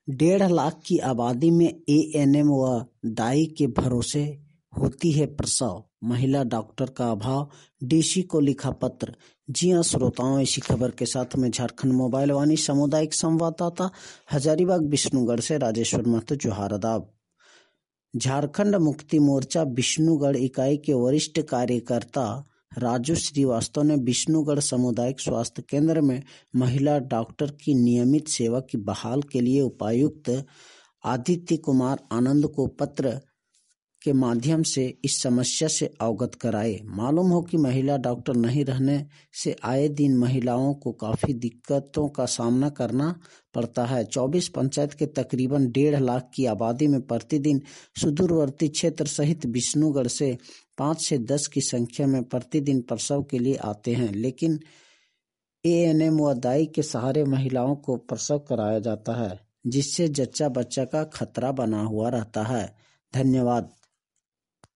1.5 लाख की आबादी में एएनएम व दाई के भरोसे होती है प्रसव, महिला डॉक्टर का अभाव, डीसी को लिखा पत्र। जी हां श्रोताओं, इसी खबर के साथ में झारखंड मोबाइल वाणी सामुदायिक संवाददाता हजारीबाग विष्णुगढ़ से राजेश्वर महतो जोहार आदाब। झारखंड मुक्ति मोर्चा विष्णुगढ़ इकाई के वरिष्ठ कार्यकर्ता राजू श्रीवास्तव ने विष्णुगढ़ सामुदायिक स्वास्थ्य केंद्र में महिला डॉक्टर की नियमित सेवा की बहाल के लिए उपायुक्त आदित्य कुमार आनंद को पत्र के माध्यम से इस समस्या से अवगत कराए। मालूम हो कि महिला डॉक्टर नहीं रहने से आए दिन महिलाओं को काफी दिक्कतों का सामना करना पड़ता है। 24 पंचायत के तकरीबन 1.5 लाख की आबादी में प्रतिदिन सुदूरवर्ती क्षेत्र सहित विष्णुगढ़ से 5 से 10 की संख्या में प्रतिदिन प्रसव के लिए आते हैं, लेकिन एएनएम व दाई के सहारे महिलाओं को प्रसव कराया जाता है, जिससे जच्चा बच्चा का खतरा बना हुआ रहता है। धन्यवाद।